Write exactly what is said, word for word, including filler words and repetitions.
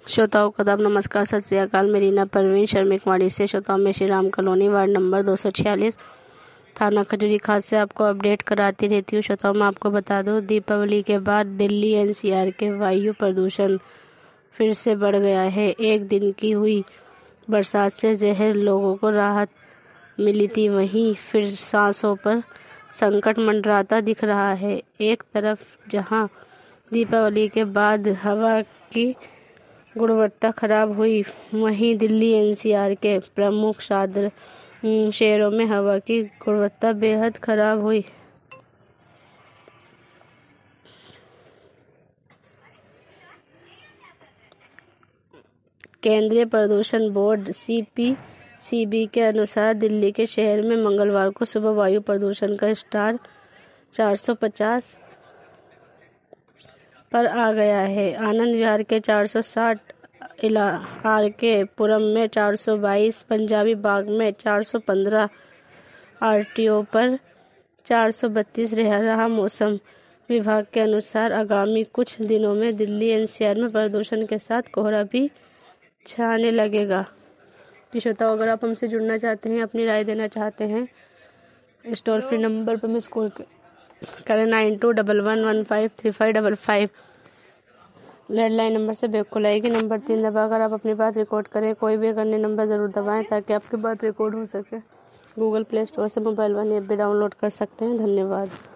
श्रोताओं को आदाब, नमस्कार, सत श्री अकाल। मैं रीना परवीन शर्मिकवाड़ी से श्रोताओं में Shri Ram colony ward number दो सौ छियालीस थाना खजूरी खास से आपको अपडेट कराती रहती हूँ। श्रोताओं मैं आपको बता दूँ, दीपावली के बाद दिल्ली एनसीआर के वायु प्रदूषण फिर से बढ़ गया है। एक दिन की हुई बरसात से जहर लोगों को राहत मिली थी, वहीं फिर सांसों पर संकट मंडराता दिख रहा है। एक तरफ जहां दीपावली के बाद हवा की गुणवत्ता खराब हुई, वहीं दिल्ली एनसीआर के प्रमुख शहरों में हवा की गुणवत्ता बेहद खराब हुई। केंद्रीय प्रदूषण बोर्ड सीपीसीबी के अनुसार दिल्ली के शहर में मंगलवार को सुबह वायु प्रदूषण का स्टार चार सौ पचास पर आ गया है। आनंद विहार के चार सौ साठ, आर के पुरम में चार सौ बाईस, पंजाबी बाग में चार सौ पंद्रह, आरटीओ पर चार सौ बत्तीस रह रहा। मौसम विभाग के अनुसार आगामी कुछ दिनों में दिल्ली एनसीआर में प्रदूषण के साथ कोहरा भी छाने लगेगा। श्रोताओं, अगर आप हमसे जुड़ना चाहते हैं, अपनी राय देना चाहते हैं, इस टोल फ्री नंबर पर मिस कॉल करें nine two double one one five three five double five. Landline number से बैक कॉल आएगी। नंबर तीन दबाकर आप अपनी बात रिकॉर्ड करें। कोई भी अन्य नंबर ज़रूर दबाएं ताकि आपकी बात रिकॉर्ड हो सके। गूगल प्ले स्टोर से मोबाइल वन ऐप भी डाउनलोड कर सकते हैं। धन्यवाद।